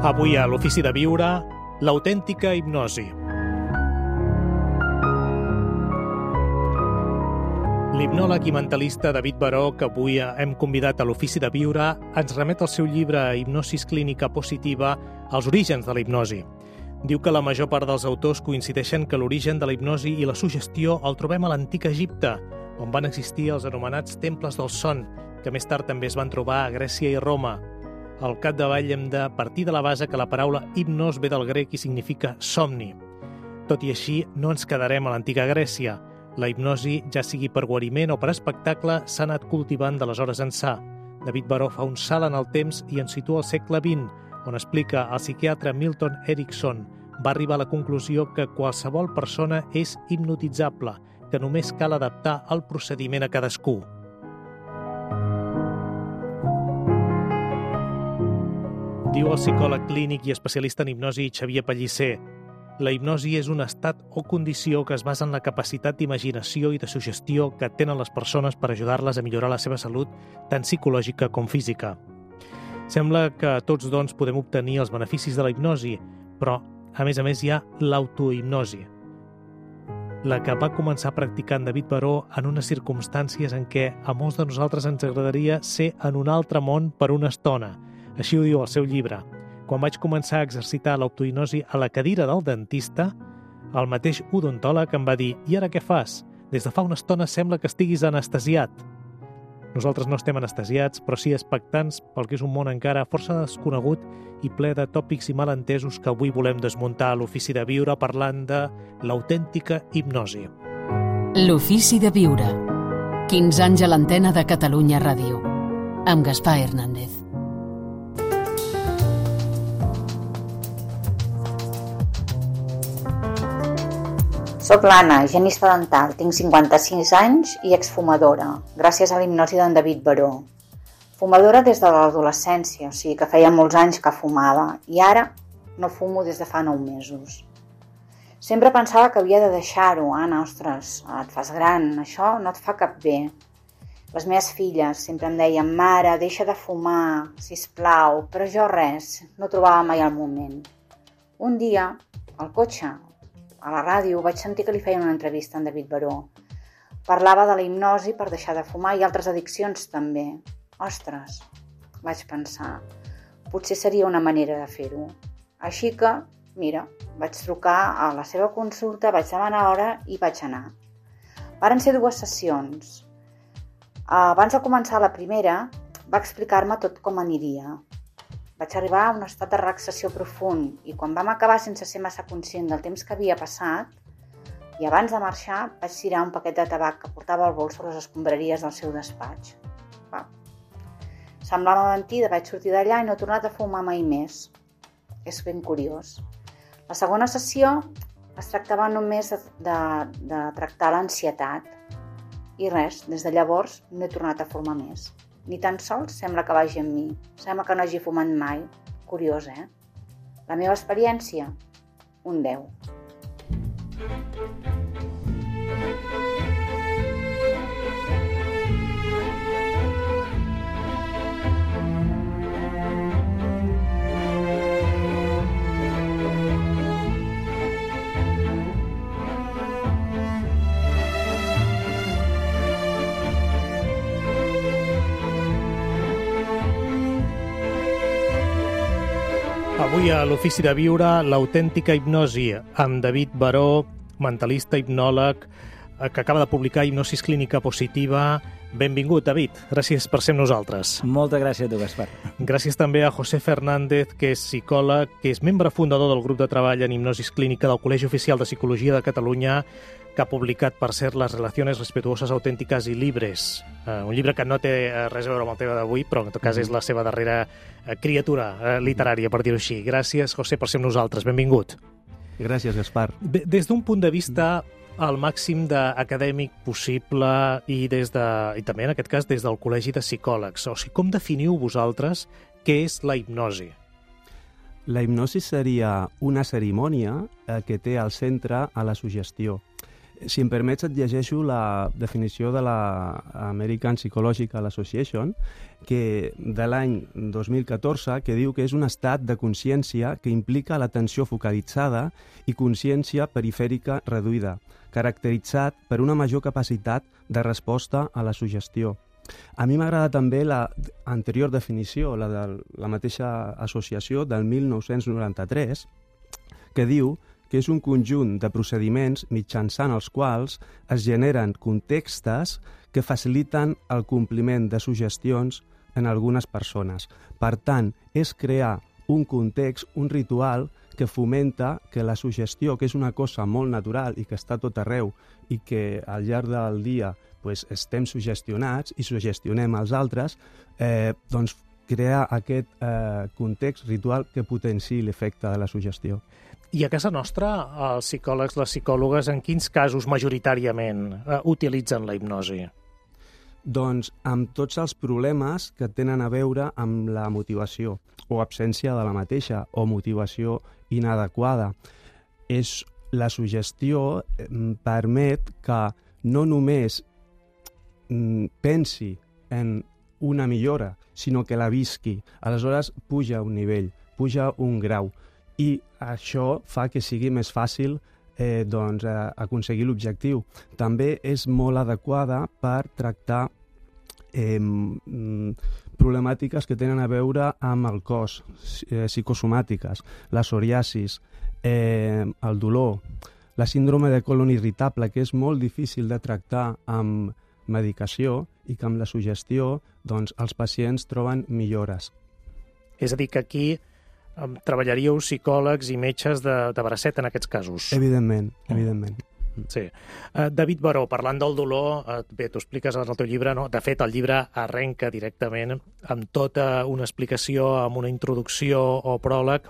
Avui a l'Ofici de Viure, l'autèntica hipnosi. L'hipnòleg i mentalista David Baró, que avui hem convidat a l'Ofici de Viure, ens remet al seu llibre Hipnosis clínica positiva, als orígens de la hipnosi. Diu que la major part dels autors coincideixen que l'origen de la hipnosi i la suggestió el trobem a l'antic Egipte, on van existir els anomenats temples del son, que més tard també es van trobar a Grècia i Roma. Al capdavall hem de partir de la base que la paraula hipnos ve del grec i significa somni. Tot i així, no ens quedarem a l'antiga Grècia. La hipnosi, ja sigui per guariment o per espectacle, s'ha anat cultivant d'aleshores ençà. David Baró fa un salt en el temps i ens situa al segle XX, on explica el psiquiatre Milton Erickson. Va arribar a la conclusió que qualsevol persona és hipnotitzable, que només cal adaptar el procediment a cadascú. Diu el psicòleg clínic i especialista en hipnosi Xavier Pellicer: la hipnosi és un estat o condició que es basa en la capacitat d'imaginació i de suggestió que tenen les persones per ajudar-les a millorar la seva salut, tant psicològica com física. Sembla que tots, doncs, podem obtenir els beneficis de la hipnosi, però, a més, hi ha l'autohipnosi, la que va començar practicant David Baró en unes circumstàncies en què a molts de nosaltres ens agradaria ser en un altre món per una estona. Així ho diu al seu llibre. Quan vaig començar a exercitar l'autohipnosi a la cadira del dentista, el mateix odontòleg em va dir: «I ara què fas? Des de fa una estona sembla que estiguis anestesiat». Nosaltres no estem anestesiats, però sí expectants pel que és un món encara força desconegut i ple de tòpics i malentesos que avui volem desmuntar a l'Ofici de Viure parlant de l'autèntica hipnosi. L'Ofici de Viure. 15 anys a l'antena de Catalunya Ràdio. Amb Gaspar Hernández. Soc l'Anna, higienista dental, tinc 56 anys i exfumadora, gràcies a l'hipnosi d'en David Baró. Fumadora des de l'adolescència, o sigui que feia molts anys que fumava, i ara no fumo des de fa 9 mesos. Sempre pensava que havia de deixar-ho, ostres, et fas gran, això no et fa cap bé. Les meves filles sempre em deien: «Mare, deixa de fumar, sisplau», però jo res, no trobava mai el moment. Un dia, al cotxe, a la ràdio, vaig sentir que li feien una entrevista a en David Baró. Parlava de la hipnosi per deixar de fumar i altres addiccions també. Ostres, vaig pensar, potser seria una manera de fer-ho. Així que, mira, vaig trucar a la seva consulta, vaig demanar hora i vaig anar. Varen ser 2 sessions. Abans de començar la primera, va explicar-me tot com aniria. Vaig arribar a un estat de relaxació profund i quan vam acabar sense ser massa conscient del temps que havia passat i abans de marxar vaig tirar un paquet de tabac que portava al bolso a les escombraries del seu despatx. Semblava mentida, vaig sortir d'allà i no he tornat a fumar mai més. És ben curiós. La segona sessió es tractava només de tractar l'ansietat i res, des de llavors no he tornat a fumar més. Ni tan sols sembla que vagi amb mi. Sembla que no hagi fumat mai. Curiós, eh? La meva experiència? Un 10. Avui a l'Ofici de Viure, l'autèntica hipnosi, amb David Baró, mentalista, hipnòleg, que acaba de publicar Hipnosis clínica positiva. Benvingut, David. Gràcies per ser amb nosaltres. Moltes gràcies a tu, Gaspar. Gràcies també a José Fernández, que és psicòleg, que és membre fundador del grup de treball en hipnosis clínica del Col·legi Oficial de Psicologia de Catalunya, que ha publicat, per cert, Les relaciones respetuosas, auténticas y libres. Un llibre que no té res a veure amb el tema d'avui, però en tot cas és la seva darrera criatura literària, per dir-ho així. Gràcies, José, per ser amb nosaltres. Benvingut. Gràcies, Gaspar. Des d'un punt de vista al màxim d'acadèmic possible i també, en aquest cas, des del Col·legi de Psicòlegs. O sigui, com definiu vosaltres què és la hipnosi? La hipnosi seria una cerimònia que té al centre a la suggestió. Si em permets, et llegeixo la definició de la American Psychological Association, que de l'any 2014, que diu que és un estat de consciència que implica l'atenció focalitzada i consciència perifèrica reduïda, caracteritzat per una major capacitat de resposta a la suggestió. A mi m'agrada també l'anterior definició, la de la mateixa associació del 1993, que diu que és un conjunt de procediments mitjançant els quals es generen contextes que faciliten el compliment de suggestions en algunes persones. Per tant, és crear un context, un ritual que fomenta que la suggestió, que és una cosa molt natural i que està tot arreu i que al llarg del dia estem suggestionats i suggestionem els altres, doncs crear aquest context ritual que potenciï l'efecte de la suggestió. I a casa nostra, els psicòlegs, les psicòlogues, en quins casos majoritàriament utilitzen la hipnosi? Doncs amb tots els problemes que tenen a veure amb la motivació o absència de la mateixa o motivació inadequada. La suggestió permet que no només pensi en una millora, sinó que la visqui. Aleshores puja un nivell, puja un grau. I això fa que sigui més fàcil aconseguir l'objectiu. També és molt adequada per tractar problemàtiques que tenen a veure amb el cos, psicosomàtiques, la psoriasis, el dolor, la síndrome de colon irritable, que és molt difícil de tractar amb medicació i que amb la suggestió els pacients troben millores. És a dir, que aquí treballaríeu psicòlegs i metges de bracet en aquests casos. Evidentment, evidentment. Sí. David Baró, parlant del dolor, bé, t'ho expliques en el teu llibre, no? De fet, el llibre arrenca directament amb tota una explicació, amb una introducció o pròleg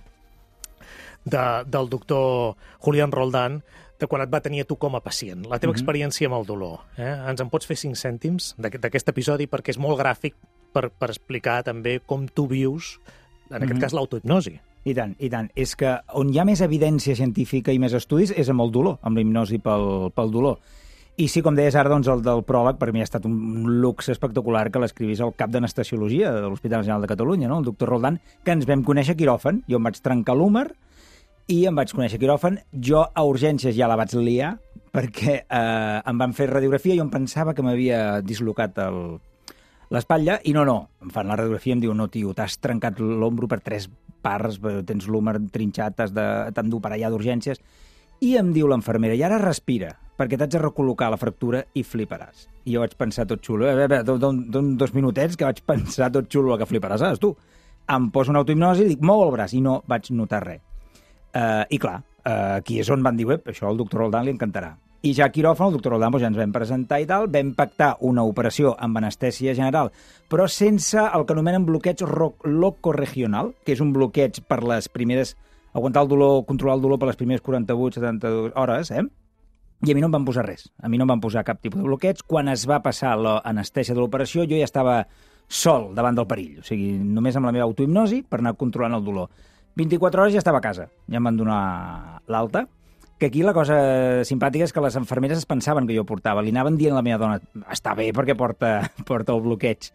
del doctor Julián Roldán, de quan et va tenir a tu com a pacient, la teva experiència amb el dolor. Ens en pots fer 5 cèntims d'aquest episodi, perquè és molt gràfic per explicar també com tu vius, en aquest cas, l'autohipnosi. I tant, i tant. És que on hi ha més evidència científica i més estudis és amb el dolor, amb la hipnosi pel dolor. I sí, com deies ara, doncs, el del pròleg per mi ha estat un luxe espectacular que l'escrivís el cap d'anestesiologia de l'Hospital General de Catalunya, no? El doctor Roldán, que ens vam conèixer a quiròfan. Jo em vaig trencar l'húmer i em vaig conèixer a quiròfan. Jo a urgències ja la vaig liar perquè em van fer radiografia i jo em pensava que m'havia dislocat l'espatlla i no, em fan la radiografia i em diu no, tio, t'has trencat l'ombro per 3 parts, tens l'húmer trinxat, t'han d'operar ja d'urgències. I em diu l'infermera, i ara respira, perquè t'haig de recol·locar la fractura i fliparàs. I jo vaig pensar tot xulo, don 2 minutets que vaig pensar tot xulo que fliparàs, saps tu? Em poso una autohipnosi i dic, mou el braç, i no vaig notar res. I clar, aquí és on van dir, això al doctor Roldán li encantarà. I ja a quiròfan, el doctor Roldán ja ens vam presentar i tal, vam pactar una operació amb anestèsia general, però sense el que anomenen bloqueig locoregional, que és un bloqueig per les primeres... aguantar el dolor, controlar el dolor per les primeres 48-72 hores, I a mi no em van posar res. A mi no em van posar cap tipus de bloqueig. Quan es va passar l'anestèsia de l'operació, jo ja estava sol davant del perill. O sigui, només amb la meva autohipnosi per anar controlant el dolor. 24 hores ja estava a casa. Ja em van donar l'alta. Que aquí la cosa simpàtica és que les infermeres es pensaven que jo portava. Li anaven dient a la meva dona, està bé perquè porta el bloqueig.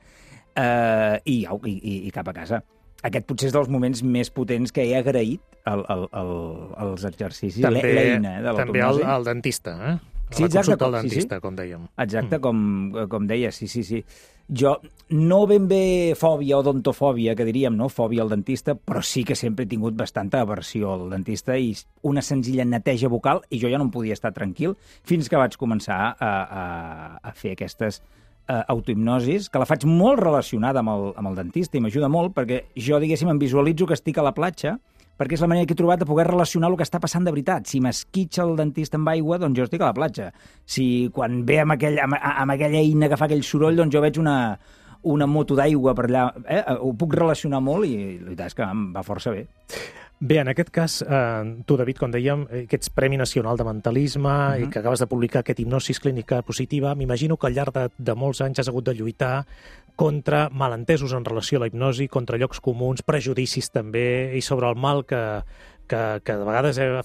I cap a casa. Aquest potser és dels moments més potents que he agraït els exercicis, l'eina de l'autohipnosi. També el dentista, Sí, la consulta al dentista, com dèiem. Exacte, com deia, sí. Jo, no ben bé fòbia o odontofòbia, que diríem, no? Fòbia al dentista, però sí que sempre he tingut bastanta aversió al dentista i una senzilla neteja bucal, i jo ja no em podia estar tranquil fins que vaig començar a fer aquestes autohipnosis, que la faig molt relacionada amb el dentista i m'ajuda molt perquè jo, diguéssim, em visualitzo que estic a la platja perquè és la manera que he trobat de poder relacionar el que està passant de veritat. Si m'esquitxa el dentista amb aigua, doncs jo estic a la platja. Si quan ve amb aquella eina que fa aquell soroll, doncs jo veig una moto d'aigua per allà. Ho puc relacionar molt i la veritat és que em va força bé. Bé, en aquest cas, tu, David, com dèiem, que ets Premi Nacional de Mentalisme i que acabes de publicar aquest Hipnosis Clínica Positiva, m'imagino que al llarg de molts anys has hagut de lluitar contra malentesos en relació a la hipnosi, contra llocs comuns, prejudicis també, i sobre el mal que de vegades ha fet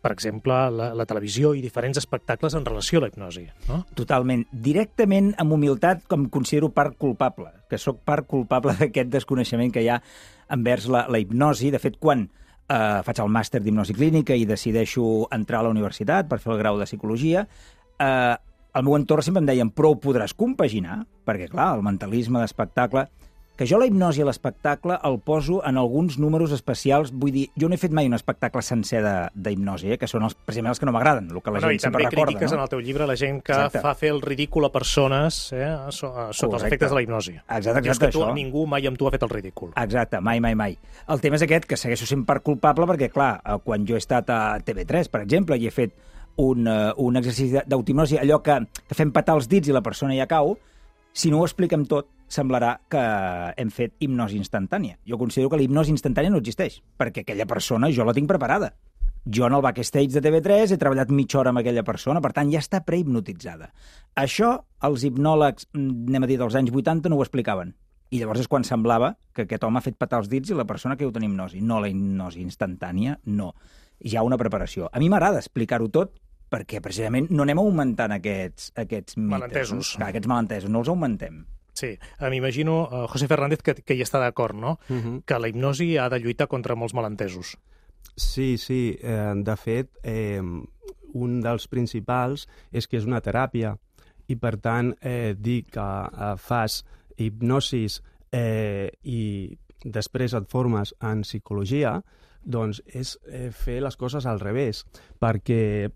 per exemple, la televisió i diferents espectacles en relació a la hipnosi, no? Totalment. Directament, amb humilitat, com considero part culpable, que sóc part culpable d'aquest desconeixement que hi ha envers la hipnosi. De fet, quan faig el màster d'hipnosi clínica i decideixo entrar a la universitat per fer el grau de psicologia, al meu entorn sempre em deien, però ho podràs compaginar? Perquè, clar, el mentalisme d'espectacle... Que jo la hipnosi a l'espectacle el poso en alguns números especials. Vull dir, jo no he fet mai un espectacle sencer d'hipnosi, que són precisament els que no m'agraden, el que la gent sempre recorda. I també critiques en el teu llibre la gent que fa fer el ridícul a persones sota els efectes de la hipnosi. Exacte, dius que ningú mai amb tu ha fet el ridícul. Exacte, mai. El tema és aquest, que segueixo sent part culpable, perquè, clar, quan jo he estat a TV3, per exemple, i he fet un exercici d'authipnosi, allò que fem petar els dits i la persona ja cau, si no ho expliquem tot, semblarà que hem fet hipnosi instantània. Jo considero que la hipnosi instantània no existeix, perquè aquella persona jo la tinc preparada. Jo en el backstage de TV3 he treballat mitja hora amb aquella persona, per tant, ja està prehipnotitzada. Això, els hipnòlegs, anem a dir, dels anys 80 no ho explicaven. I llavors és quan semblava que aquest home ha fet petar els dits i la persona que ho té en hipnosi. No, la hipnosi instantània, no. Hi ha una preparació. A mi m'agrada explicar-ho tot, perquè precisament no anem augmentant aquests mites. Malentesos. Aquests malentesos, no els augmentem. Sí, m'imagino, José Fernández, que hi està d'acord, no? Que la hipnosi ha de lluitar contra molts malentesos. Sí. De fet, un dels principals és que és una teràpia i, per tant, dir que fas hipnosis i després et formes en psicologia, doncs és fer les coses al revés, perquè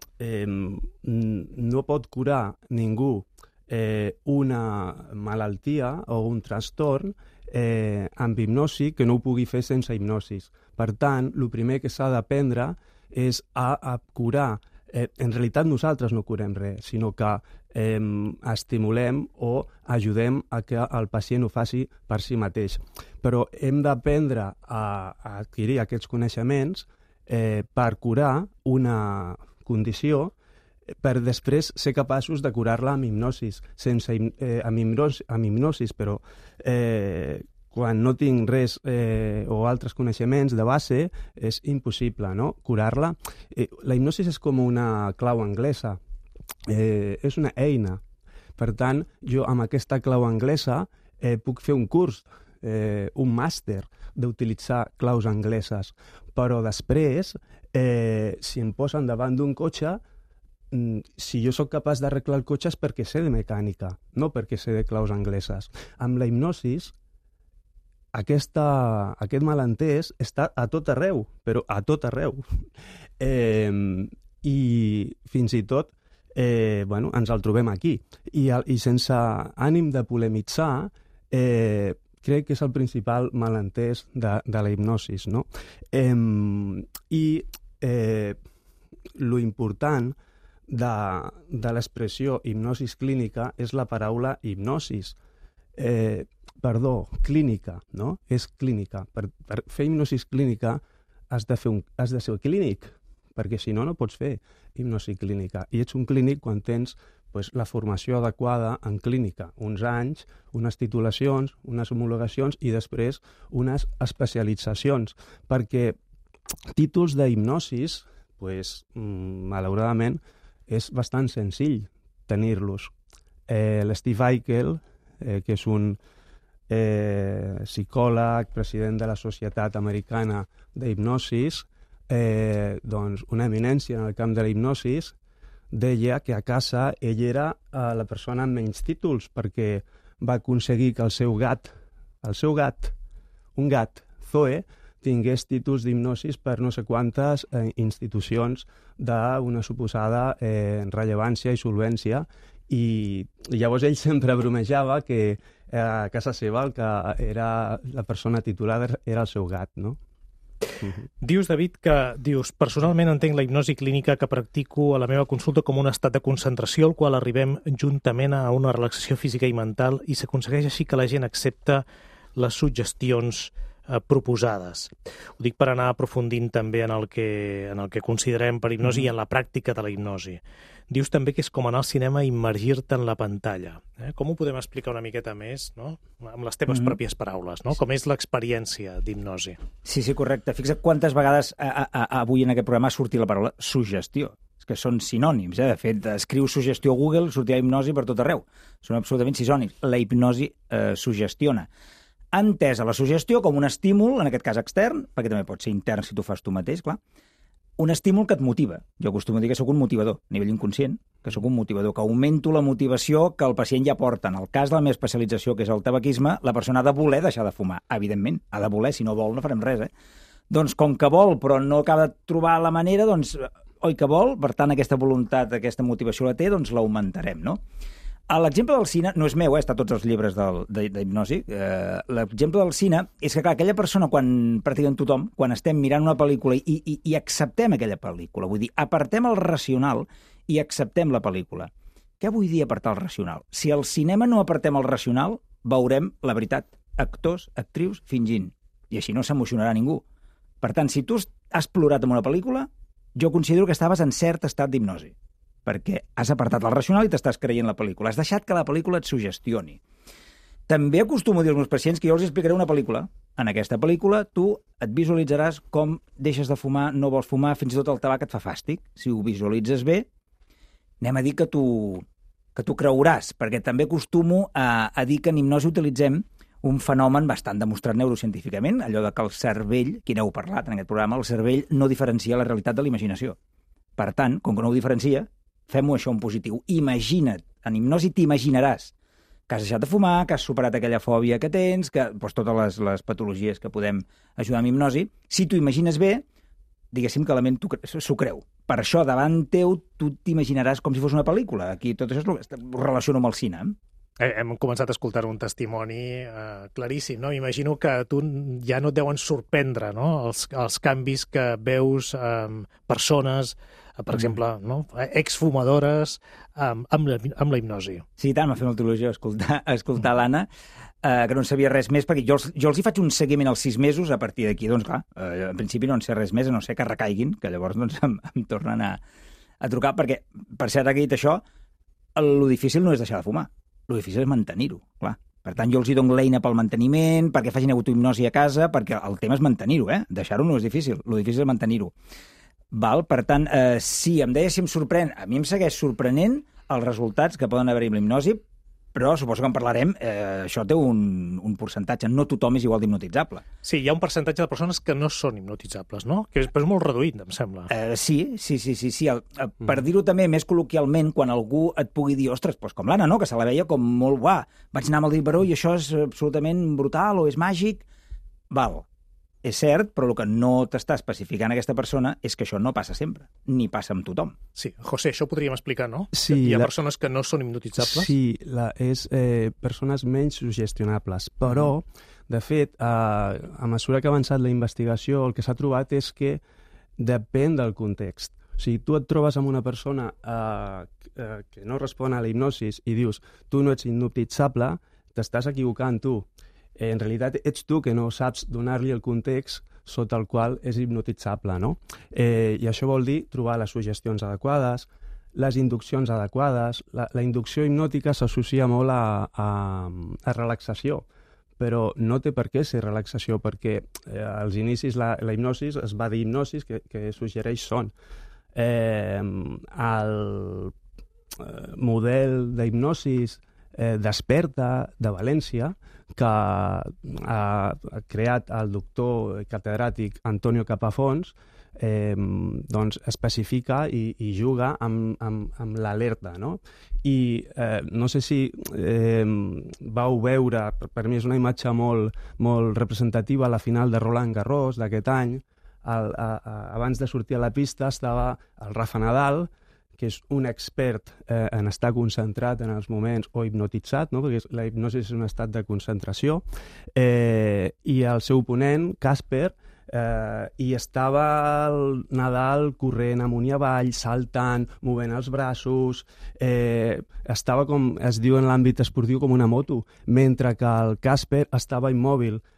no pot curar ningú una malaltia o un trastorn amb hipnosi que no ho pugui fer sense hipnosis. Per tant, el primer que s'ha d'aprendre és a curar. En realitat nosaltres no curem res, sinó que estimulem o ajudem a que el pacient ho faci per si mateix. Però hem d'aprendre a adquirir aquests coneixements per curar una condició, per després ser capaços de curar-la amb hipnosis, amb hipnosis, però quan no tinc res o altres coneixements de base, és impossible, no?, curar-la. La hipnosis és com una clau anglesa, és una eina. Per tant, jo amb aquesta clau anglesa puc fer un curs, un màster d'utilitzar claus angleses, però després, si em posen davant d'un cotxe, si jo sóc capaç d'arreglar el cotxe és perquè sé de mecànica, no perquè sé de claus angleses. Amb la hipnosis, aquest malentès està a tot arreu, però a tot arreu. I fins i tot ens el trobem aquí. I sense ànim de polemitzar, crec que és el principal malentès de la hipnosis, no? I lo important de l'expressió hipnosis clínica és la paraula hipnosis. Clínica, no? És clínica. Per fer hipnosis clínica has de ser clínic, perquè si no, no pots fer hipnosi clínica. I ets un clínic quan tens la formació adequada en clínica, uns anys, unes titulacions, unes homologacions i després unes especialitzacions, perquè títols d'hipnosis, malauradament, és bastant senzill tenir-los. L'Steve Eichel, que és un psicòleg, president de la Societat Americana d'Hipnosis, doncs una eminència en el camp de la hipnosis, deia que a casa ell era la persona amb menys títols perquè va aconseguir que el seu gat, un gat, Zoe, tingués títols d'hipnosis per no sé quantes institucions d'una suposada rellevància i solvència, i llavors ell sempre bromejava que a casa seva el que era la persona titular era el seu gat, no? Dius, David, personalment entenc la hipnosi clínica que practico a la meva consulta com un estat de concentració al qual arribem juntament a una relaxació física i mental i s'aconsegueix així que la gent accepta les suggestions proposades. Ho dic per anar aprofundint també en el que considerem per hipnosi i en la pràctica de la hipnosi. Dius també que és com anar al cinema i immergir-te en la pantalla. Com ho podem explicar una miqueta més, no? Amb les teves pròpies paraules, no? Com és l'experiència d'hipnosi? Sí, correcte. Fixa't quantes vegades avui en aquest programa ha sortit la paraula suggestió. És que són sinònims, De fet, escriu suggestió a Google, sortirà hipnosi per tot arreu. Són absolutament sinònims. La hipnosi suggestiona. Entesa la suggestió com un estímul, en aquest cas extern, perquè també pot ser intern si tu fas tu mateix, clar, un estímul que et motiva. Jo acostumo a dir que sóc un motivador, a nivell inconscient, que sóc un motivador, que augmento la motivació que el pacient ja porta. En el cas de la meva especialització, que és el tabaquisme, la persona ha de voler deixar de fumar, evidentment. Ha de voler, si no vol no farem res, Doncs com que vol, però no acaba de trobar la manera, doncs, oi que vol, per tant, aquesta voluntat, aquesta motivació la té, doncs l'augmentarem, no? L'exemple del cine no és meu, està a tots els llibres d'hipnosi. L'exemple del cine és que, clar, aquella persona, quan pràcticament tothom, quan estem mirant una pel·lícula i acceptem aquella pel·lícula, vull dir, apartem el racional i acceptem la pel·lícula. Què vull dir apartar el racional? Si al cinema no apartem el racional, veurem la veritat. Actors, actrius, fingint. I així no s'emocionarà ningú. Per tant, si tu has plorat en una pel·lícula, jo considero que estaves en cert estat d'hipnosi, perquè has apartat el racional i t'estàs creient la pel·lícula. Has deixat que la pel·lícula et suggestioni. També acostumo a dir als meus pacients que jo els explicaré una pel·lícula. En aquesta pel·lícula tu et visualitzaràs com deixes de fumar, no vols fumar, fins i tot el tabac et fa fàstic. Si ho visualitzes bé, anem a dir que tu creuràs, perquè també acostumo a dir que en hipnosi utilitzem un fenomen bastant demostrat neurocientíficament, allò de que el cervell, qui n'heu parlat en aquest programa, el cervell no diferencia la realitat de la imaginació. Per tant, com que no ho diferencia, fem-ho això en positiu. Imagina't, en hipnosi t'imaginaràs que has deixat de fumar, que has superat aquella fòbia que tens, que doncs, totes les patologies que podem ajudar amb hipnosi. Si t'ho imagines bé, diguéssim que la ment s'ho creu. Per això, davant teu, tu t'imaginaràs com si fos una pel·lícula. Aquí tot això ho relaciono amb el cine. Hem començat a escoltar un testimoni claríssim, no? Imagino que a tu ja no et deuen sorprendre, no? Els canvis que veus persones, per exemple, no? Exfumadores, amb la hipnosi. Sí, tant, m'ha fet molta il·lusió escoltar l'Anna, que no en sabia res més, perquè jo els hi faig un seguiment als 6 mesos, a partir d'aquí, doncs clar, en principi no en sé res més, a no ser que recaiguin, que llavors doncs, em tornen a trucar, perquè, per cert, que dit això, lo difícil no és deixar de fumar. Lo difícil és mantenir-ho, clar. Per tant, jo els hi dono l'eina pel manteniment, perquè facin autohipnosi a casa, perquè el tema és mantenir-ho, Deixar-ho no és difícil, lo difícil és mantenir-ho. Per tant, sí, em deia si em sorprèn. A mi em segueix sorprenent els resultats que poden haver-hi amb l'hipnosi, però suposo que en parlarem, això té un percentatge. No tothom és igual d'hipnotitzable. Sí, hi ha un percentatge de persones que no són hipnotitzables, no? Que és molt reduït, em sembla. Sí. Per dir-ho també més col·loquialment, quan algú et pugui dir, ostres, doncs com l'Anna, no?, que se la veia com molt, vaig anar amb el David Baró i això és absolutament brutal o és màgic. Val. És cert, però el que no t'està especificant aquesta persona és que això no passa sempre, ni passa amb tothom. Sí, José, això ho podríem explicar, no? Sí, hi ha persones que no són hipnotitzables? Sí, és persones menys suggestionables, però, de fet, a mesura que ha avançat la investigació, el que s'ha trobat és que depèn del context. O sigui, tu et trobes amb una persona que no respon a la hipnosis i dius, tu no ets hipnotitzable, t'estàs equivocant tu. En realitat ets tu que no saps donar-li el context sota el qual és hipnotitzable, no? I això vol dir trobar les suggestions adequades, les induccions adequades. La inducció hipnòtica s'associa molt a relaxació, però no té per què ser relaxació, perquè als inicis la hipnosis es va dir hipnosis, que suggereix son. El model d'hipnosis Desperta, de València, que ha creat el doctor catedràtic Antonio Capafons, doncs especifica i juga amb l'alerta, no? I no sé si vau veure, per mi és una imatge molt representativa, a la final de Roland Garros d'aquest any. Abans de sortir a la pista estava el Rafa Nadal, que és un expert en estar concentrat en els moments, o hipnotitzat, no? Perquè la hipnosi és un estat de concentració, i el seu oponent, Casper, i estava el Nadal corrent amunt i avall, saltant, movent els braços, estava, com es diu en l'àmbit esportiu, com una moto, mentre que el Casper estava immòbil,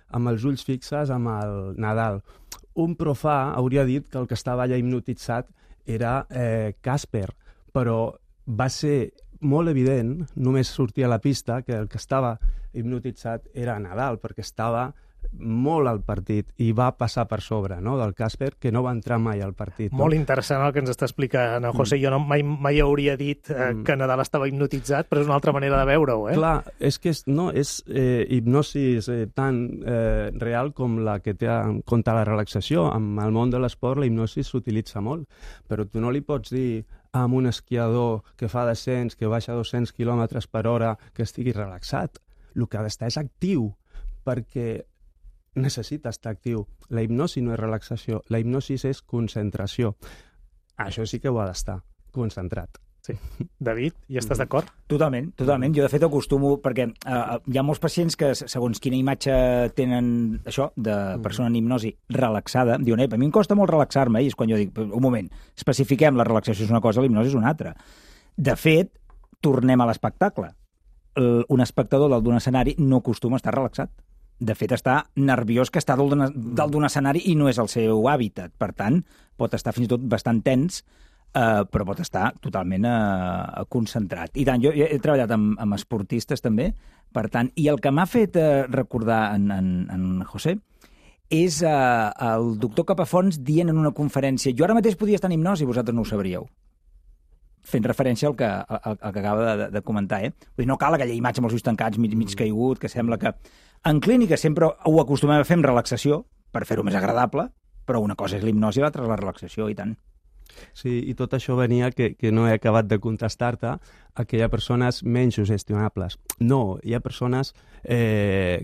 amb els ulls fixes amb el Nadal. Un profà hauria dit que el que estava allà hipnotitzat era Casper, però va ser molt evident, només sortia a la pista, que el que estava hipnotitzat era Nadal, perquè estava molt al partit i va passar per sobre, no?, del Casper, que no va entrar mai al partit. Molt interessant el que ens està explicant el José. Jo mai hauria dit que Nadal estava hipnotitzat, però és una altra manera de veure-ho, eh? Clar, és que és hipnosis tan real com la que té en compte la relaxació. En el món de l'esport la hipnosi s'utilitza molt, però tu no li pots dir a un esquiador que fa descens, que baixa 200 km per hora, que estigui relaxat. El que ha d'estar és actiu, perquè necessita estar actiu. La hipnosi no és relaxació, la hipnosi és concentració. Això sí que ho ha d'estar, concentrat. Sí. David, hi estàs d'acord? Totalment, totalment. Jo, de fet, acostumo, perquè hi ha molts pacients que, segons quina imatge tenen això, de persona en hipnosi relaxada, diuen, a mi em costa molt relaxar-me, i és quan jo dic, un moment, especifiquem, la relaxació és una cosa, la hipnosi és una altra. De fet, tornem a l'espectacle. Un espectador dalt d'un escenari no acostuma a estar relaxat. De fet, està nerviós que està dalt d'un escenari i no és el seu hàbitat. Per tant, pot estar fins i tot bastant tens, però pot estar totalment concentrat. I tant, jo he treballat amb esportistes també, per tant, i el que m'ha fet recordar en José és el doctor Capafons dient en una conferència, jo ara mateix podria estar en hipnosi, vosaltres no ho sabríeu, fent referència al que acaba de comentar. Vull dir, no cal aquella imatge amb els ulls tancats, mig caigut, que sembla que... En clínica sempre ho acostumem a fer amb relaxació, per fer-ho més agradable, però una cosa és l'hipnosi i l'altra és la relaxació, i tant. Sí, i tot això venia, que no he acabat de contestar-te, a que hi ha persones menys sugestionables. No, hi ha persones que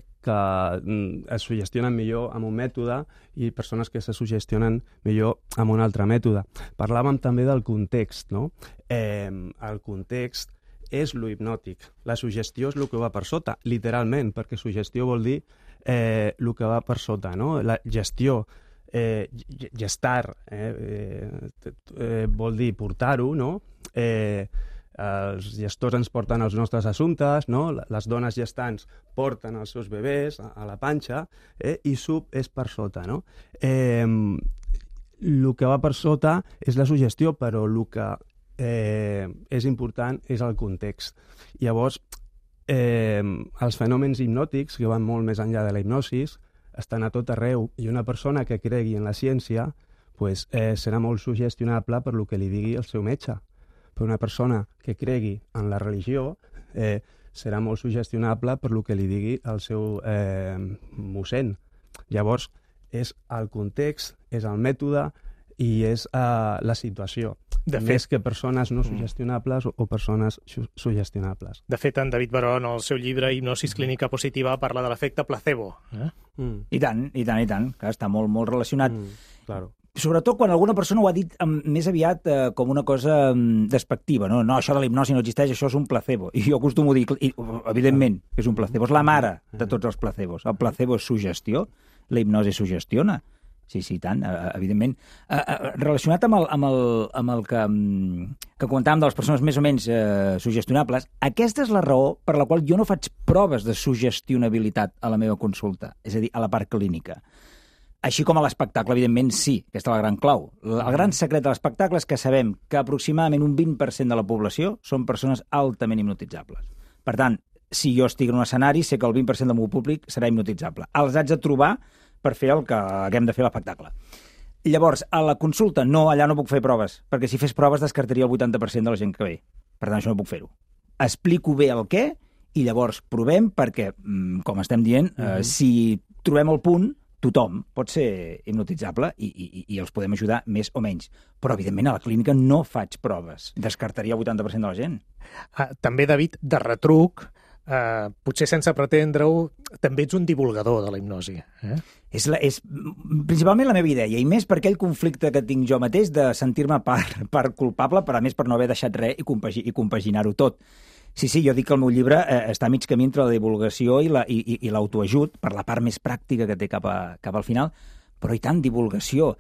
es sugestionen millor amb un mètode i persones que se sugestionen millor amb un altre mètode. Parlàvem també del context, no? El context és lo hipnòtic. La suggestió és el que va per sota, literalment, perquè suggestió vol dir el que va per sota, no? La gestió, gestar, vol dir portar-ho, no? Els gestors ens porten els nostres assumptes, no? Les dones gestants porten els seus bebès a la panxa, i sub és per sota, no? El que va per sota és la suggestió, però el que és important és el context. Llavors, els fenòmens hipnòtics, que van molt més enllà de la hipnosis, estan a tot arreu, i una persona que cregui en la ciència serà molt sugestionable per el que li digui el seu metge. Però una persona que cregui en la religió serà molt sugestionable per el que li digui el seu mossèn. Llavors, és el context, és el mètode i és la situació. Més que persones no sugestionables o persones sugestionables. De fet, en David Baró, en el seu llibre Hipnosis clínica positiva, parla de l'efecte placebo. I tant, que està molt relacionat. Claro. Sobretot quan alguna persona ho ha dit més aviat com una cosa despectiva. No, això de la hipnosi no existeix, això és un placebo. I jo acostumo a dir, evidentment, que és un placebo. És la mare de tots els placebos. El placebo és suggestió, la hipnosi suggestiona. Sí, tant, evidentment. Relacionat amb el que comentàvem de les persones més o menys sugestionables, aquesta és la raó per la qual jo no faig proves de sugestionabilitat a la meva consulta, és a dir, a la part clínica. Així com a l'espectacle, evidentment, sí, aquesta és la gran clau. El gran secret de l'espectacle és que sabem que aproximadament un 20% de la població són persones altament hipnotitzables. Per tant, si jo estic en un escenari, sé que el 20% del meu públic serà hipnotitzable. Els haig de trobar per fer el que haguem de fer a l'espectacle. Llavors, a la consulta, no, allà no puc fer proves, perquè si fes proves descartaria el 80% de la gent que ve. Per tant, això no puc fer-ho. Explico bé el què i llavors provem perquè, com estem dient, si trobem el punt, tothom pot ser hipnotitzable i els podem ajudar més o menys. Però, evidentment, a la clínica no faig proves. Descartaria el 80% de la gent. També, David, de retruc, potser sense pretendre-ho, també ets un divulgador de la hipnosi. És principalment la meva idea, i més per aquell conflicte que tinc jo mateix de sentir-me part culpable, per a més per no haver deixat res i compaginar-ho tot. Sí, jo dic que el meu llibre està a mig camí entre la divulgació i l'autoajut, per la part més pràctica que té cap al final, però i tant, divulgació.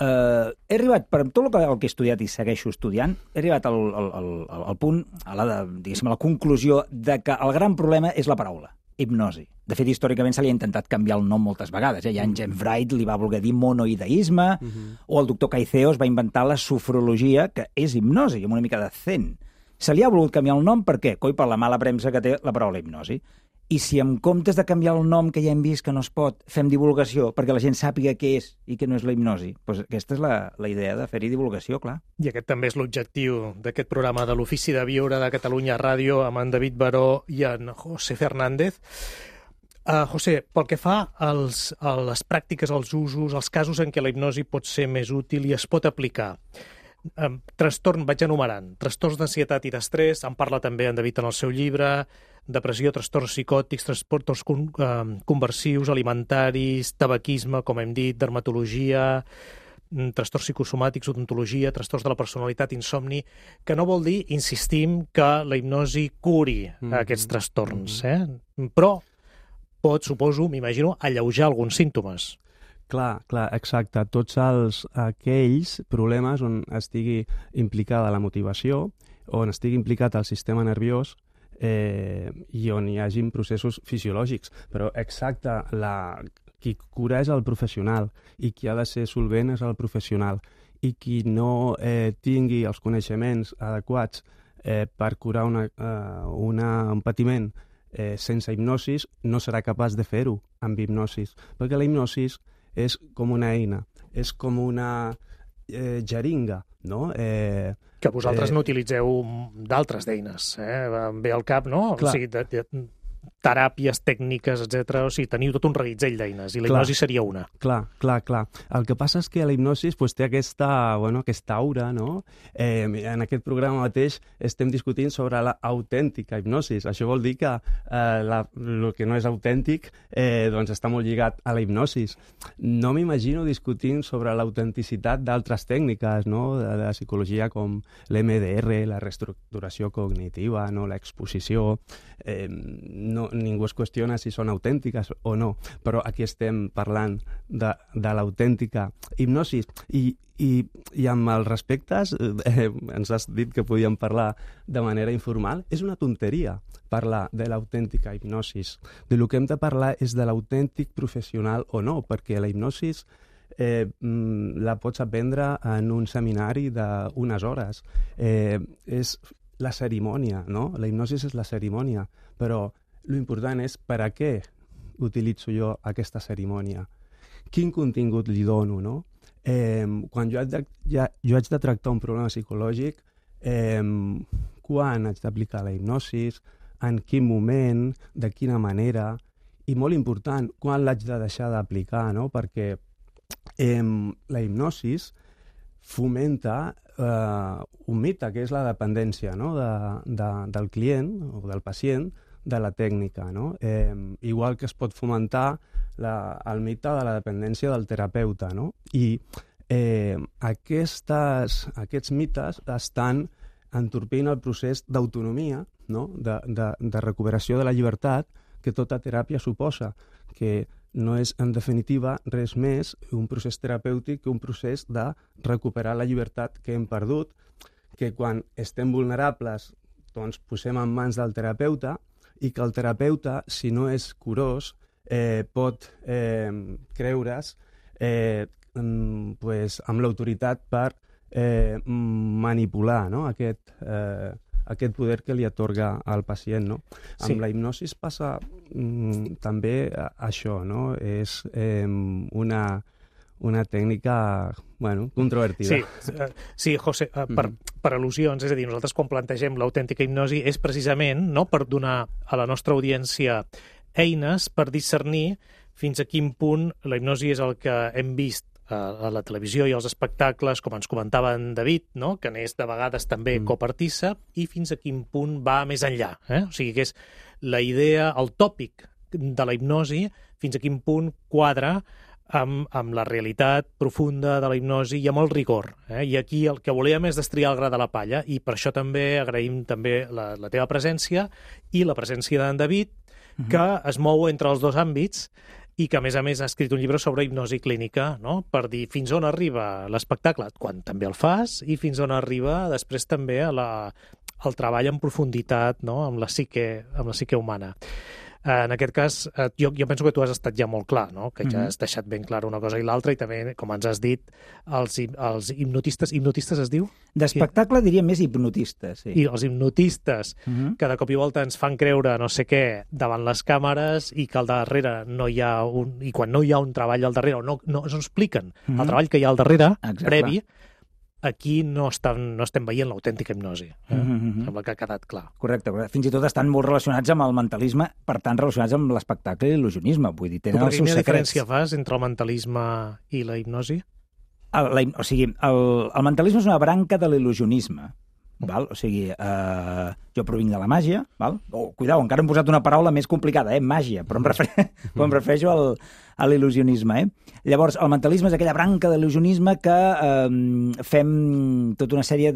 He arribat, per tot el que he estudiat i segueixo estudiant, he arribat al punt, a la conclusió de que el gran problema és la paraula. hipnosi. De fet, històricament se li ha intentat canviar el nom moltes vegades. Ja en James Wright li va voler dir monoideisme, o el doctor Caiceos va inventar la sofrologia, que és hipnosi, amb una mica de zen. Se li ha volgut canviar el nom per què? Coi, per la mala premsa que té la paraula hipnosi. I si en comptes de canviar el nom, que ja hem vist que no es pot, fem divulgació perquè la gent sàpiga què és i què no és la hipnosi, doncs aquesta és la idea de fer-hi divulgació, clar. I aquest també és l'objectiu d'aquest programa de l'Ofici de Viure de Catalunya Ràdio amb en David Baró i en José Fernández. José, pel que fa a les pràctiques, als usos, als casos en què la hipnosi pot ser més útil i es pot aplicar, vaig enumerant, trastorns d'ansietat i d'estrès, en parla també en David en el seu llibre, depressió, trastorns psicòtics, trastorns conversius, alimentaris, tabaquisme, com hem dit, dermatologia, trastorns psicosomàtics, odontologia, trastorns de la personalitat, insomni, que no vol dir, insistim, que la hipnosi curi aquests trastorns, però pot, suposo, m'imagino, alleujar alguns símptomes. Clar, exacte. Tots aquells problemes on estigui implicada la motivació, on estigui implicat el sistema nerviós i on hi hagin processos fisiològics. Però exacte, qui cura és el professional i qui ha de ser solvent és el professional. I qui no tingui els coneixements adequats per curar un patiment sense hipnosis no serà capaç de fer-ho amb hipnosis, perquè la hipnosis és com una eina, és com una jeringa, no? Que vosaltres no utilitzeu d'altres d'eines, em ve al cap, no? Clar. O sigui, teràpies, tècniques, etc. O sigui, teniu tot un reguitzell d'eines i la hipnosi seria una. Clar. El que passa és que la hipnosi té aquesta aura, no? En aquest programa mateix estem discutint sobre l'autèntica hipnosi. Això vol dir que el que no és autèntic doncs està molt lligat a la hipnosi. No m'imagino discutint sobre l'autenticitat d'altres tècniques, no? De psicologia com l'MDR, la reestructuració cognitiva, no? L'exposició. Ningú es qüestiona si són autèntiques o no, però aquí estem parlant de l'autèntica hipnosi. I amb els respectes, ens has dit que podíem parlar de manera informal, és una tonteria parlar de l'autèntica hipnosi. De lo que hem de parlar és de l'autèntic professional o no, perquè la hipnosi la pots aprendre en un seminari d'unes hores. És la cerimònia, no? La hipnosi és la cerimònia, però l'important és per a què utilitzo jo aquesta cerimònia. Quin contingut li dono, no? Quan jo haig de tractar un problema psicològic, quan haig d'aplicar la hipnosi, en quin moment, de quina manera, i molt important, quan l'haig de deixar d'aplicar, no? Perquè la hipnosi fomenta un mite, que és la dependència, no? del client o del pacient de la tècnica, no? Igual que es pot fomentar el mite de la dependència del terapeuta, no? I aquests mites estan entorpint el procés d'autonomia, no? de recuperació de la llibertat que tota teràpia suposa, que no és, en definitiva, res més un procés terapèutic que un procés de recuperar la llibertat que hem perdut, que quan estem vulnerables doncs posem en mans del terapeuta i que el terapeuta, si no és curós, pot creure's amb l'autoritat per manipular, no? Aquest poder que li atorga al pacient, no? Sí. Amb la hipnosi passa també això, no? És una tècnica, controvertida. Sí, José, per al·lusions, és a dir, nosaltres quan plantegem l'autèntica hipnosi és precisament, no?, per donar a la nostra audiència eines per discernir fins a quin punt la hipnosi és el que hem vist a la televisió i als espectacles, com ens comentava en David, no?, que n'és de vegades també copartícip, i fins a quin punt va més enllà. O sigui que és la idea, el tòpic de la hipnosi, fins a quin punt quadra amb la realitat profunda de la hipnosi i amb el rigor. I aquí el que volíem és destriar el gra de la palla, i per això també agraïm també la teva presència i la presència d'en David, que es mou entre els dos àmbits i que, a més, ha escrit un llibre sobre hipnosi clínica, no?, per dir fins on arriba l'espectacle, quan també el fas, i fins on arriba després també el treball en profunditat, no?, amb la psique humana. En aquest cas, jo penso que tu has estat ja molt clar, no? Que ja has deixat ben clar una cosa i l'altra, i també, com ens has dit, els hipnotistes es diu? D'espectacle diria més hipnotistes, sí. I els hipnotistes, que de cop i volta ens fan creure no sé què davant les càmeres i que al darrere no hi ha i quan no hi ha un treball al darrere, no ens expliquen el treball que hi ha al darrere, previ, aquí no estem veient l'autèntica hipnosi. Sembla que ha quedat clar. Correcte. Fins i tot estan molt relacionats amb el mentalisme, per tant, relacionats amb l'espectacle i l'il·lusionisme. Vull dir, tenen els seus secrets. Quina diferència fas entre el mentalisme i la hipnosi? O sigui, el mentalisme és una branca de l'il·lusionisme. Val? O sigui, jo provinc de la màgia, val? Cuidao, encara hem posat una paraula més complicada, màgia, però em refereixo a l'il·lusionisme. Llavors, el mentalisme és aquella branca de l'il·lusionisme que fem tota una sèrie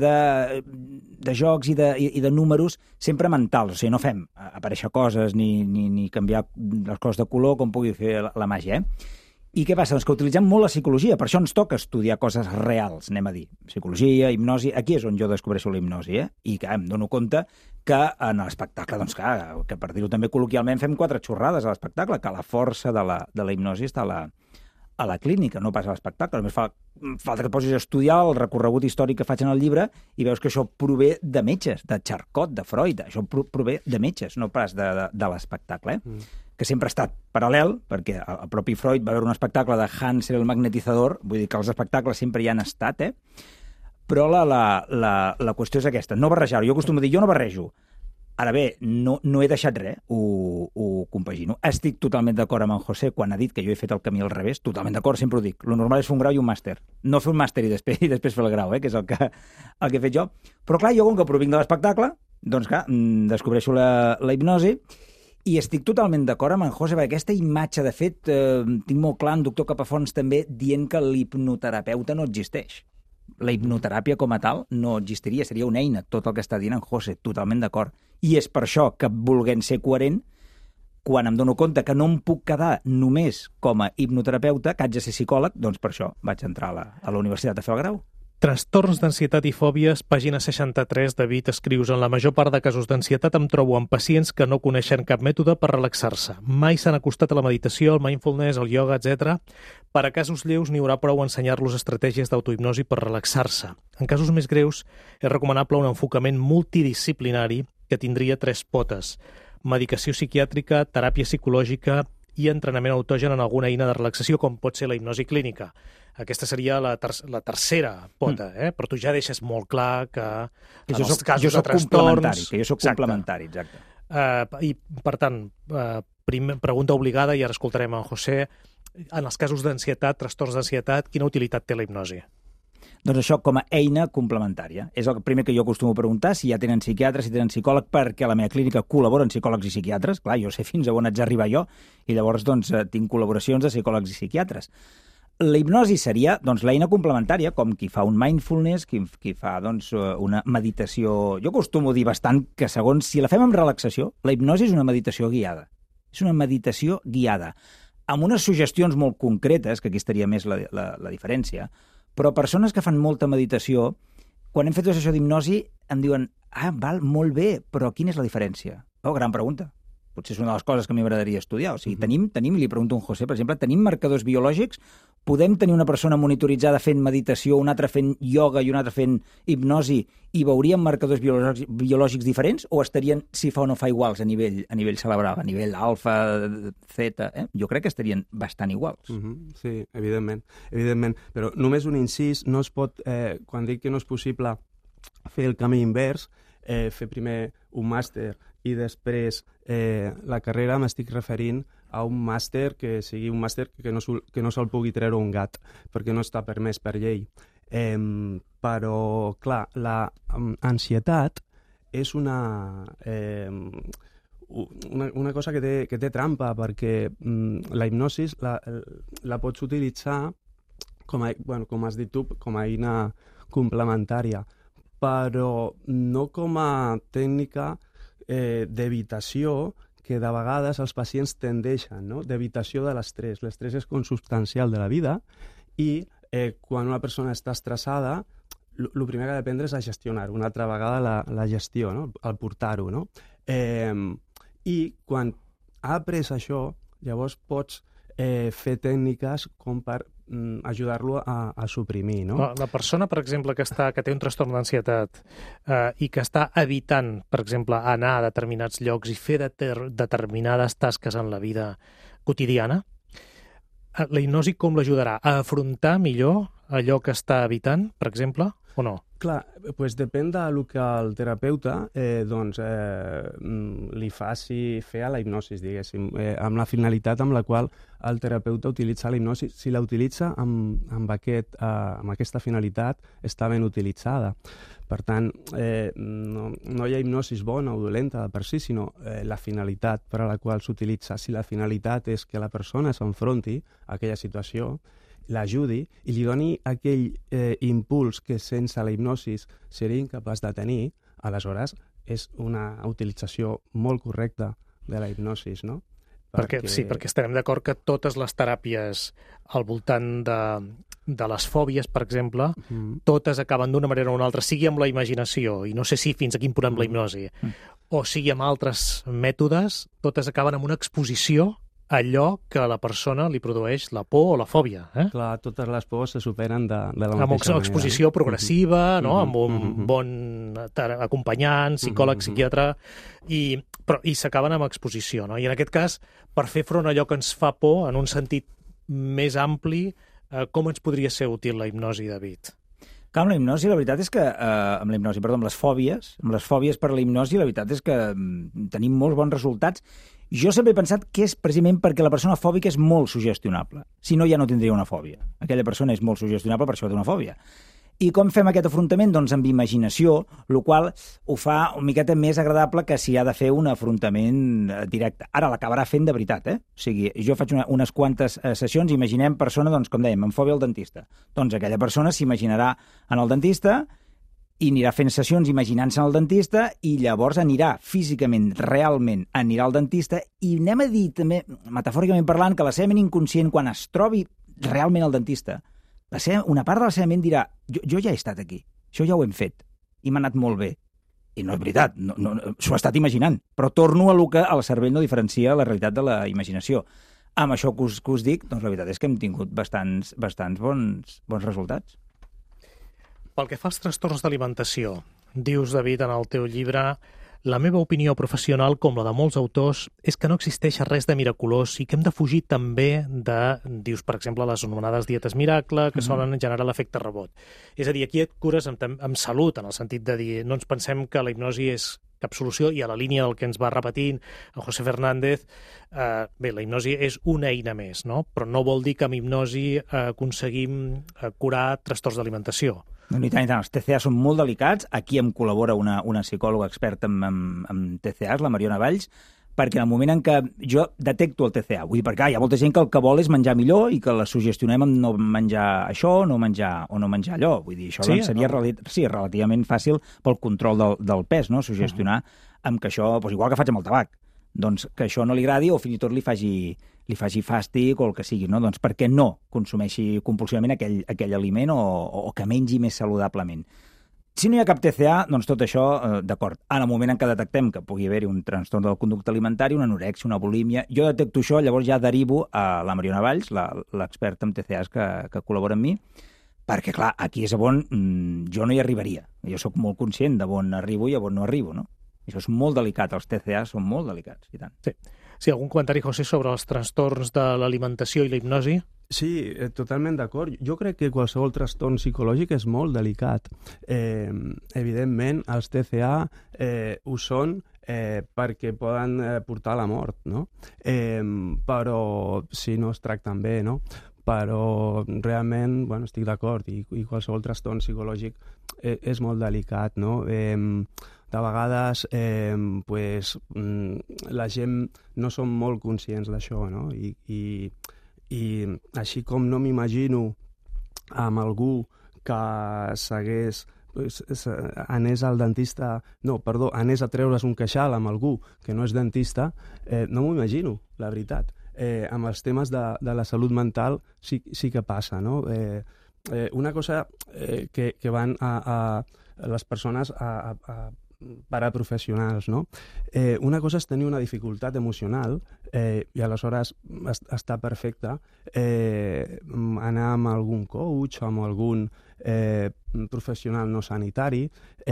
de jocs i de números sempre mentals, o sigui, no fem aparèixer coses ni canviar les coses de color com pugui fer la màgia, I què passa? Doncs que utilitzem molt la psicologia, per això ens toca estudiar coses reals, anem a dir. Psicologia, hipnosi, aquí és on jo descobreixo la hipnosi, I que em dono compte que en l'espectacle, doncs que per dir-ho també col·loquialment, fem 4 xorrades a l'espectacle, que la força de la hipnosi està a la clínica, no pas a l'espectacle. Només falta que et posis a estudiar el recorregut històric que faig en el llibre i veus que això prové de metges, de Charcot, de Freud, això prové de metges, no pas de l'espectacle, que sempre ha estat paral·lel, perquè el propi Freud va veure un espectacle de Hansel el magnetitzador, vull dir que els espectacles sempre hi han estat, però la qüestió és aquesta, no barrejar-ho. Jo acostumo a dir, jo no barrejo. Ara bé, no he deixat res, ho compagino. Estic totalment d'acord amb en José quan ha dit que jo he fet el camí al revés, totalment d'acord, sempre ho dic. Lo normal és fer un grau i un màster. No fer un màster i després fer el grau, que és el que he fet jo. Però clar, jo com que provinc de l'espectacle, doncs clar, descobreixo la hipnosi i estic totalment d'acord amb en José, perquè aquesta imatge, de fet, tinc molt clar en doctor Capafons també dient que l'hipnoterapeuta no existeix. La hipnoteràpia com a tal no existiria, seria una eina, tot el que està dient en José, totalment d'acord. I és per això que, volent ser coherent, quan em dono compte que no em puc quedar només com a hipnoterapeuta, que haig de ser psicòleg, doncs per això vaig entrar a la universitat a fer el grau. Trastorns d'ansietat i fòbies, pàgina 63, David, escrius: en la major part de casos d'ansietat em trobo amb pacients que no coneixen cap mètode per relaxar-se. Mai s'han acostat a la meditació, el mindfulness, el ioga, etc. Per a casos lleus n'hi haurà prou ensenyar-los estratègies d'autohipnosi per relaxar-se. En casos més greus és recomanable un enfocament multidisciplinari que tindria 3 potes: medicació psiquiàtrica, teràpia psicològica i entrenament autogen en alguna eina de relaxació, com pot ser la hipnosi clínica. Aquesta seria la tercera pota, però tu ja deixes molt clar que en els casos de trastorns... Que jo soc complementari, exacte. I, per tant, pregunta obligada, i ara escoltarem en José, en els casos d'ansietat, trastorns d'ansietat, quina utilitat té la hipnosi? Doncs això com a eina complementària. És el primer que jo acostumo a preguntar, si ja tenen psiquiatres, si tenen psicòleg, perquè a la meva clínica col·laboren psicòlegs i psiquiatres. Clar, jo sé fins a on haig d'arribar jo, i llavors doncs, tinc col·laboracions de psicòlegs i psiquiatres. La hipnosi seria doncs, l'eina complementària, com qui fa un mindfulness, qui fa doncs, una meditació... Jo acostumo a dir bastant que, segons si la fem amb relaxació, la hipnosi és una meditació guiada. És una meditació guiada, amb unes suggestions molt concretes, que aquí estaria més la diferència, però persones que fan molta meditació, quan hem fet una sessió d'hipnosi, em diuen, val, molt bé, però quina és la diferència? Gran pregunta. Potser és una de les coses que a mi m'agradaria estudiar. O sigui, tenim, li pregunto a un José, per exemple, tenim marcadors biològics? Podem tenir una persona monitoritzada fent meditació, una altra fent ioga i una altra fent hipnosi, i veuríem marcadors biològics diferents, o estarien, si fa o no fa, iguals a nivell cerebral, a nivell alfa, zeta? Jo crec que estarien bastant iguals. Sí, evidentment. Però només un incís, no es pot, quan dic que no és possible fer el camí invers, fer primer un màster i després la carrera, m'estic referint a un màster que sigui un màster que no se'l pugui treure un gat, perquè no està permès per llei. Però, clar, l'ansietat és una cosa que té trampa, perquè la hipnosi la pots utilitzar, com has dit tu, com a eina complementària, però no com a tècnica d'evitació que de vegades els pacients tendeixen, no? D'evitació de l'estrès. L'estrès és consubstancial de la vida i quan una persona està estressada, el primer que ha d'aprendre és a gestionar-ho, una altra vegada la gestió, no? El portar-ho, no? I quan ha après això, llavors pots fer tècniques com per ajudar-lo a suprimir, no? La persona, per exemple, que té un trastorn d'ansietat i que està evitant, per exemple, anar a determinats llocs i fer determinades tasques en la vida quotidiana, la hipnosi com l'ajudarà? A afrontar millor allò que està evitant, per exemple, o no? Clar, doncs depèn del que el terapeuta li faci fer a la hipnosi, diguéssim, amb la finalitat amb la qual el terapeuta utilitza la hipnosi. Si la utilitza amb aquesta finalitat, està ben utilitzada. Per tant, no hi ha hipnosis bona o dolenta de per si, sinó la finalitat per a la qual s'utilitza. Si la finalitat és que la persona s'enfronti a aquella situació, l'ajudi i li doni aquell impuls que sense la hipnosis seria incapaç de tenir, aleshores és una utilització molt correcta de la hipnosis, no? Perquè estarem d'acord que totes les teràpies al voltant de les fòbies, per exemple, totes acaben d'una manera o una altra, sigui amb la imaginació, i no sé si fins a quin punt amb la hipnosi, o sigui amb altres mètodes, totes acaben amb una exposició allò que a la persona li produeix la por o la fòbia. Clar, totes les pors se superen de la mateixa manera. Amb exposició progressiva, no? Amb un bon acompanyant, psicòleg, psiquiatre, i s'acaben amb exposició. No? I en aquest cas, per fer front a allò que ens fa por, en un sentit més ampli, com ens podria ser útil la hipnosi, David? Clar, amb la hipnosi, la veritat és que... amb les fòbies per la hipnosi, la veritat és que tenim molts bons resultats. Jo sempre he pensat que és precisament perquè la persona fòbica és molt sugestionable. Si no, ja no tindria una fòbia. Aquella persona és molt sugestionable, per això té una fòbia. I com fem aquest afrontament? Doncs amb imaginació, el qual ho fa una miqueta més agradable que si ha de fer un afrontament directe. Ara l'acabarà fent de veritat, O sigui, jo faig unes quantes sessions, imaginem persona, doncs, com dèiem, amb fòbia al dentista. Doncs aquella persona s'imaginarà en el dentista i anirà fent sessions imaginant-se en el dentista i llavors anirà físicament, realment, anirà al dentista i anem a dir també, metafòricament parlant, que la seva ment inconscient, quan es trobi realment al dentista, una part de la seva ment dirà jo ja he estat aquí, això ja ho hem fet i m'ha anat molt bé. I no és veritat, s'ho ha estat imaginant, però torno a lo que el cervell no diferencia la realitat de la imaginació. Amb això que us dic, doncs la veritat és que hem tingut bastants bons resultats. Pel que fa als trastorns d'alimentació, dius, David, en el teu llibre, la meva opinió professional, com la de molts autors, és que no existeix res de miraculós i que hem de fugir també dius, per exemple, les anomenades dietes miracle, que solen generar l'efecte rebot. És a dir, aquí et cures amb salut, en el sentit de dir, no ens pensem que la hipnosi és cap solució, i a la línia del que ens va repetint en José Fernández, bé, la hipnosi és una eina més, no? Però no vol dir que amb hipnosi aconseguim curar trastorns d'alimentació. No, ni tant, ni tant. Els TCA són molt delicats. Aquí em col·labora una psicòloga experta en TCAs, la Mariona Valls, perquè en el moment en què jo detecto el TCA, vull dir, perquè hi ha molta gent que el que vol és menjar millor i que la sugestionem amb no menjar això, no menjar allò. Vull dir, això seria relativament fàcil pel control del pes, no? Sugestionar amb que això, igual que faig amb el tabac, doncs que això no li agradi o fins i tot li faci fàstic o el que sigui, no? Doncs perquè no consumeixi compulsivament aquell aliment o que mengi més saludablement. Si no hi ha cap TCA, doncs tot això, d'acord. En el moment en què detectem que pugui haver-hi un trastorn del conducte alimentari, una anorèxia, una bulímia, jo detecto això, llavors ja derivo a la Mariona Valls, l'experta en TCAs que col·labora amb mi, perquè, clar, aquí és on jo no hi arribaria. Jo sóc molt conscient de on arribo i on no arribo, no? Això és molt delicat, els TCAs són molt delicats, i tant. Sí, algun comentari, José, sobre els trastorns de l'alimentació i la hipnosi? Sí, totalment d'acord. Jo crec que qualsevol trastorn psicològic és molt delicat. Evidentment, els TCA ho són perquè poden portar a la mort, no? Però si no es tracten bé, no? Però realment, estic d'acord, i qualsevol trastorn psicològic és molt delicat, no? De vegades la gent no som molt conscients d'això, no? I així com no m'imagino amb algú que anés a treure's un queixal amb algú que no és dentista, no m'ho imagino, la veritat. Amb els temes de la salut mental sí que passa, no? Una cosa que van a les persones a paraprofessionals, no? Una cosa és tenir una dificultat emocional i aleshores està perfecte anar amb algun coach o amb algun professional no sanitari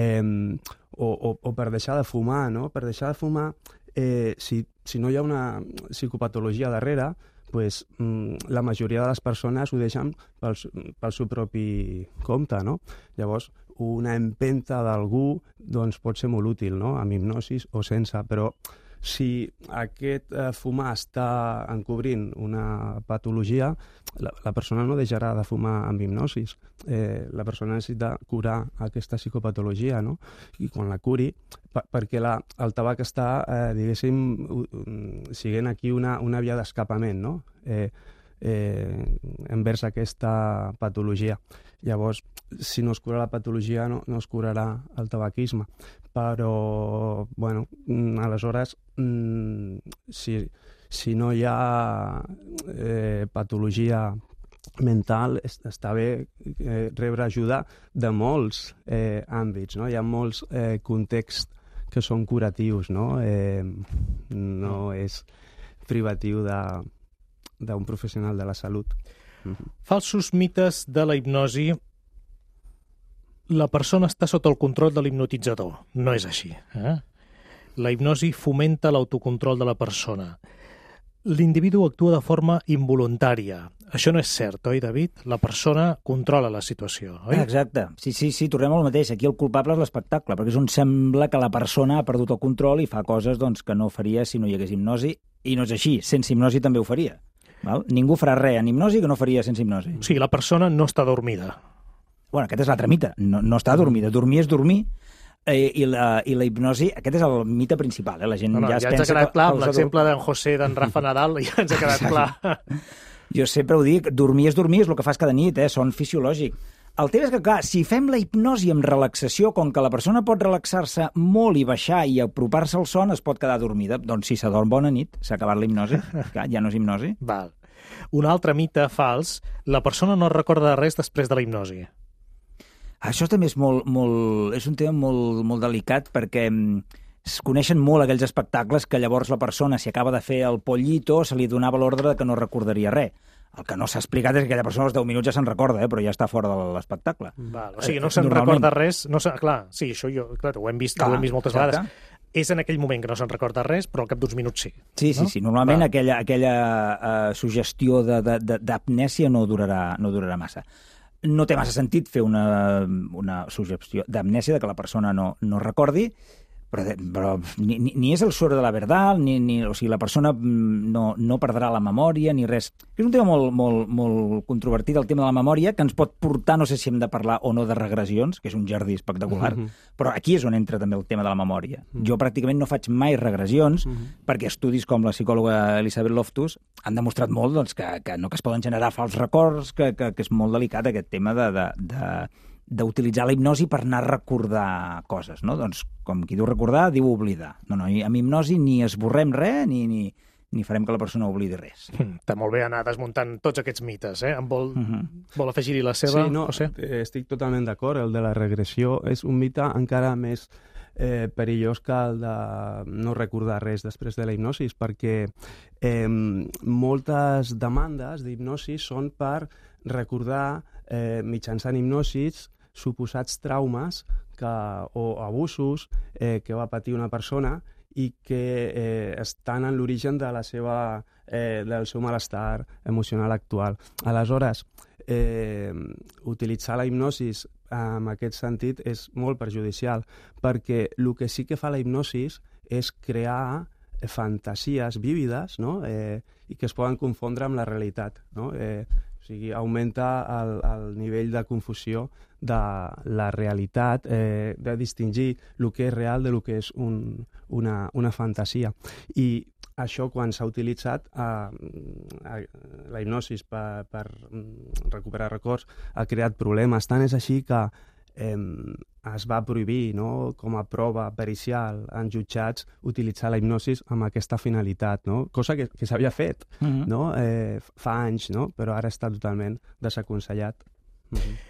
o per deixar de fumar, no? Per deixar de fumar, si no hi ha una psicopatologia darrere, pues, la majoria de les persones ho deixen pel seu propi compte, no? Llavors, una empenta d'algú doncs, pot ser molt útil, no? Amb hipnosis o sense, però si aquest fumar està encobrint una patologia, la persona no deixarà de fumar amb hipnosis. La persona necessita curar aquesta psicopatologia, no? I quan la curi, perquè el tabac està, diguéssim, siguent aquí una via d'escapament, no? Envers aquesta patologia. Llavors, si no es cura la patologia, no es curarà el tabaquisme. Però, bueno, aleshores, si no hi ha patologia mental, està bé rebre ajuda de molts àmbits, no? Hi ha molts contexts que són curatius, no? No és privatiu d'un professional de la salut. Falsos mites de la hipnosi. La persona està sota el control de l'hipnotitzador. No és així. La hipnosi fomenta l'autocontrol de la persona. L'individu actua de forma involuntària. Això no és cert, oi, David? La persona controla la situació, oi? Exacte. Sí, tornem al mateix. Aquí el culpable és l'espectacle, perquè és on sembla que la persona ha perdut el control i fa coses doncs, que no faria si no hi hagués hipnosi, i no és així. Sense hipnosi també ho faria. Val? Ningú farà res en hipnosi que no faria sense hipnosi. O sigui, la persona no està dormida. Bueno, aquest és l'altre mite. No està dormida. Dormir és dormir. I la hipnosi, aquest és el mite principal. La gent ja es pensa... Ja ens ha quedat clar, amb l'exemple d'en José, d'en Rafa Nadal, ja ens ha quedat clar. Jo sempre ho dic, dormir és el que fas cada nit, son fisiològic. El tema és que, clar, si fem la hipnosi amb relaxació, com que la persona pot relaxar-se molt i baixar i apropar-se al son, es pot quedar dormida. Doncs si s'adorm, bona nit, s'ha acabat la hipnosi. Clar, ja no és hipnosi. Val. Un altre mite fals, la persona no recorda res després de la hipnosi. Això també és és un tema molt delicat perquè es coneixen molt aquells espectacles que llavors la persona, si acaba de fer el pollito, se li donava l'ordre que no recordaria res. El que no s'ha explicat és que aquella persona als 10 minuts ja se'n recorda, però ja està fora de l'espectacle. O sigui, no se'n recorda res. Clar, sí, això ho hem vist moltes vegades. És en aquell moment que no se'n recorda res, però al cap d'uns minuts sí. Sí. Normalment aquella suggestió d'amnèsia no durarà massa. No té massa sentit fer una suggestió d'amnèsia, que la persona no recordi, però ni és el suero de la verdad, o sigui, la persona no perdrà la memòria, ni res. És un tema molt controvertit, el tema de la memòria, que ens pot portar, no sé si hem de parlar o no de regressions, que és un jardí espectacular, però aquí és on entra també el tema de la memòria. Jo pràcticament no faig mai regressions, perquè estudis com la psicòloga Elisabeth Loftus han demostrat molt doncs, que es poden generar fals records, que és molt delicat aquest tema d'utilitzar la hipnosi per anar a recordar coses, no? Doncs, com qui diu recordar, diu oblidar. No, amb hipnosi ni esborrem res, ni farem que la persona oblidi res. Està molt bé anar desmuntant tots aquests mites, Em vol afegir-hi la seva, José? Estic totalment d'acord. El de la regressió és un mite encara més perillós que el de no recordar res després de la hipnosi, perquè moltes demandes d'hipnosi són per recordar mitjançant hipnosis suposats traumes o abusos que va patir una persona i que estan en l'origen del seu malestar emocional actual. Aleshores, utilitzar la hipnosis en aquest sentit és molt perjudicial, perquè el que sí que fa la hipnosis és crear fantasies vívides, no? I que es poden confondre amb la realitat, no? O sigui, augmenta el nivell de confusió de la realitat, de distingir el que és real de el que és una fantasia. I això, quan s'ha utilitzat la hipnosis per recuperar records, ha creat problemes. Tant és així que es va prohibir, no, com a prova pericial en jutjats utilitzar la hipnosis amb aquesta finalitat, no? Cosa que s'havia fet no? Fa anys, no? Però ara està totalment desaconsellat.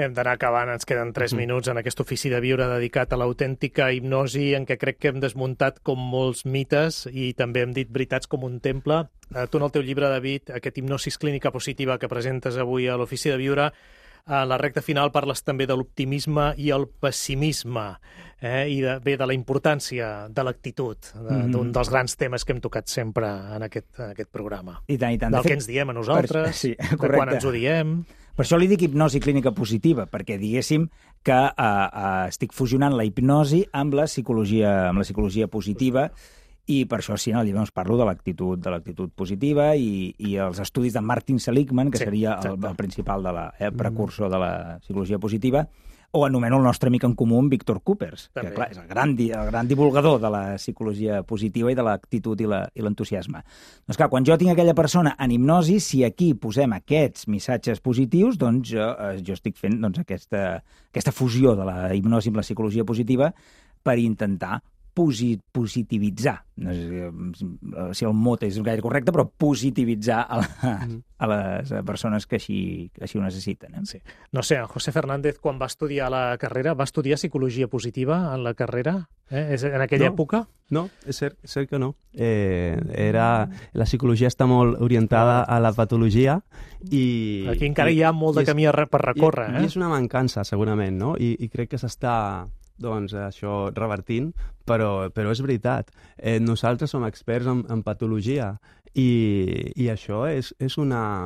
Hem d'anar acabant, ens queden 3 minuts en aquest ofici de viure dedicat a l'autèntica hipnosi, en què crec que hem desmuntat com molts mites i també hem dit veritats com un temple. Tu en el teu llibre, David, aquest hipnosis clínica positiva que presentes avui a l'ofici de viure, a la recta final parles també de l'optimisme i el pessimisme, i de la importància de l'actitud, d'un dels grans temes que hem tocat sempre en aquest programa. I tant, i tant. Del que ens diem a nosaltres, de quan ens ho diem. Per això li dic hipnosi clínica positiva, perquè diguéssim que estic fusionant la hipnosi amb la psicologia positiva, i per això sí, en el llibre parlo de l'actitud positiva i els estudis de Martin Seligman, que seria el principal precursor de la psicologia positiva, o anomeno el nostre amic en comú, Víctor Coopers, que clar, és el gran divulgador de la psicologia positiva i de l'actitud i l'entusiasme. Doncs clar, quan jo tinc aquella persona en hipnosi, si aquí posem aquests missatges positius, doncs jo estic fent aquesta fusió de la hipnosi amb la psicologia positiva per intentar positivitzar, no sé si el mot és gaire correcte, però positivitzar a les persones que així ho necessiten. Sí. No sé, José Fernández, quan va estudiar la carrera, va estudiar psicologia positiva en la carrera? En aquella època? No, és cert que no. La psicologia està molt orientada a la patologia i... Aquí encara hi ha molt de camí per recórrer. I és una mancança, segurament, no? I crec que s'està... doncs això revertint, però és veritat. Nosaltres som experts en patologia i això és una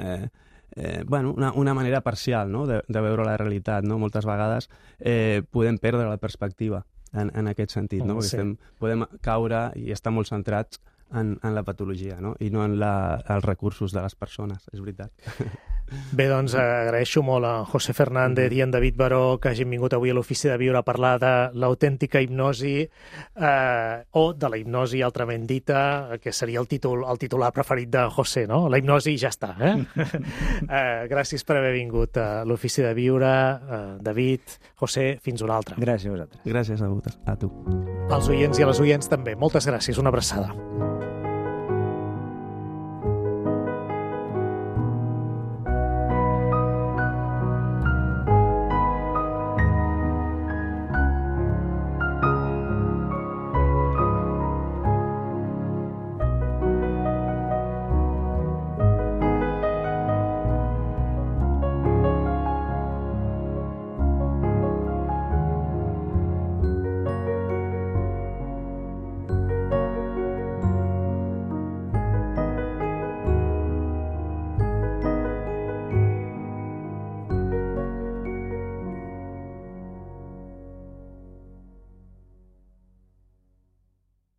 manera parcial, no? de veure la realitat. No? Moltes vegades podem perdre la perspectiva en aquest sentit, no? Perquè podem caure i estar molt centrats en la patologia, no? I no en els recursos de les persones, és veritat. Bé, doncs agraeixo molt a José Fernández i en David Baró que hagin vingut avui a l'Ofici de Viure a parlar de l'autèntica hipnosi o de la hipnosi altrament dita, que seria el titular preferit de José, no? La hipnosi ja està, gràcies per haver vingut a l'Ofici de Viure, David, José, fins una altra. Gràcies a vosaltres. Gràcies a tu. Als oients i a les oients també. Moltes gràcies, una abraçada.